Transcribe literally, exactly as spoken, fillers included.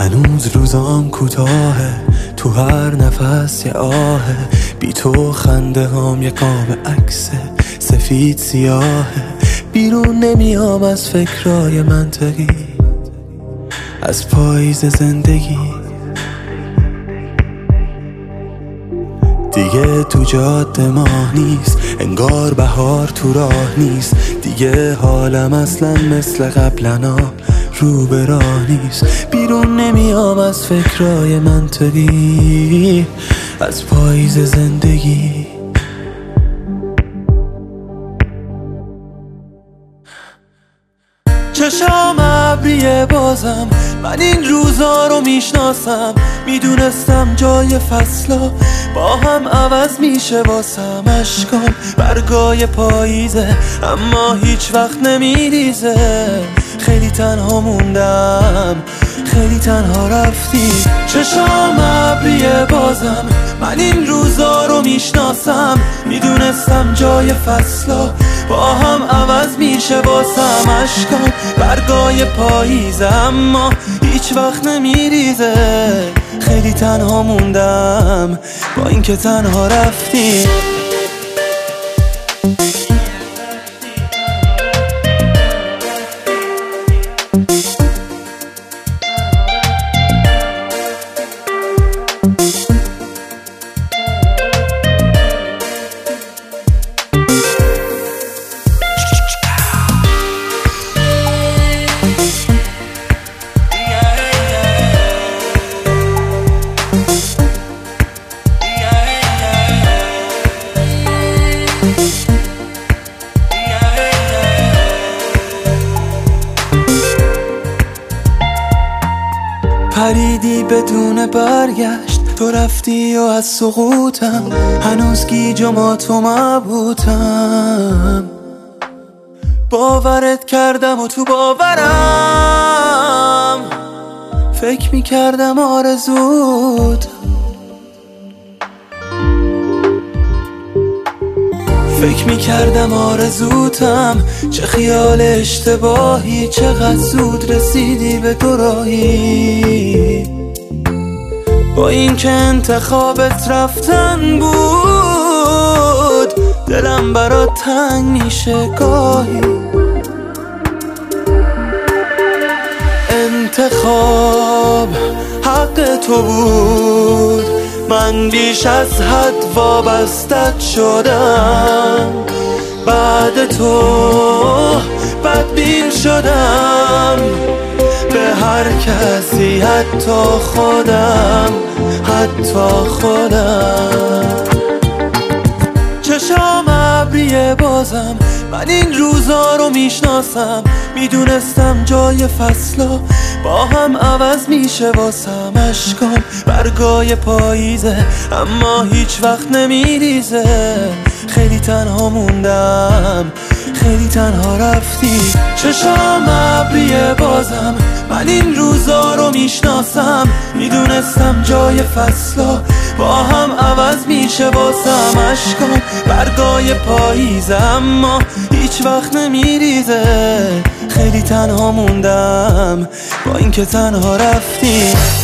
هنوز روزام کوتاهه، تو هر نفس یه آهه، بی تو خنده هام یه قاب عکس سفید سیاهه. بیرون نمیام از فکرای منطقی، از پاییز زندگی. دیگه تو جاده ماه نیست، انگار بهار تو راه نیست. دیگه حالم اصلا مثل قبلنا رو به راه نیست. بیرون نمیام از فکرای منطقی، از پاییز زندگی. چشام ابریه بازم، من این روزا رو میشناسم. میدونستم جای فصلا با هم عوض میشه واسم. اشکام برگای پاییزه اما هیچ وقت نمیریزه. خیلی تنها موندم، خیلی تنها رفتی. چشام ابریه بازم، من این روزا رو میشناسم. میدونستم جای فصلا با هم عوض میشه واسم. اشکام برگای پاییزه اما هیچ وقت نمیریزه. خیلی تنها موندم با اینکه تنها رفتی. پریدی بدون برگشت، تو رفتی و از سقوطم هنوز گیج و ماتم مبهوتم. باورت کردم و تو باورم فکر میکردم آرزوت. فکر میکردم آرزوتم، چه خیال اشتباهی. چقدر زود رسیدی به دوراهی. با این که انتخابت رفتن بود، دلم برات تنگ میشه گاهی. انتخاب حق تو بود، من بیش از حد وابستت شدم. بعد تو بدبین شدم به هر کسی، حتی خودم، حتی خودم. چشام ابریه بازم، من این روزا رو میشناسم. میدونستم جای فصلا با هم عوض میشه واسم. اشکام برگای پاییزه اما هیچ وقت نمیریزه. خیلی تنها موندم، خیلی تنها رفتی. چشام ابریه بازم، من این روزا رو میشناسم. میدونستم جای فصلا با هم عوض میشه واسم. اشکام برگای پاییزه اما هیچ وقت نمیریزه. خیلی تنها موندم با اینکه تنها رفتی.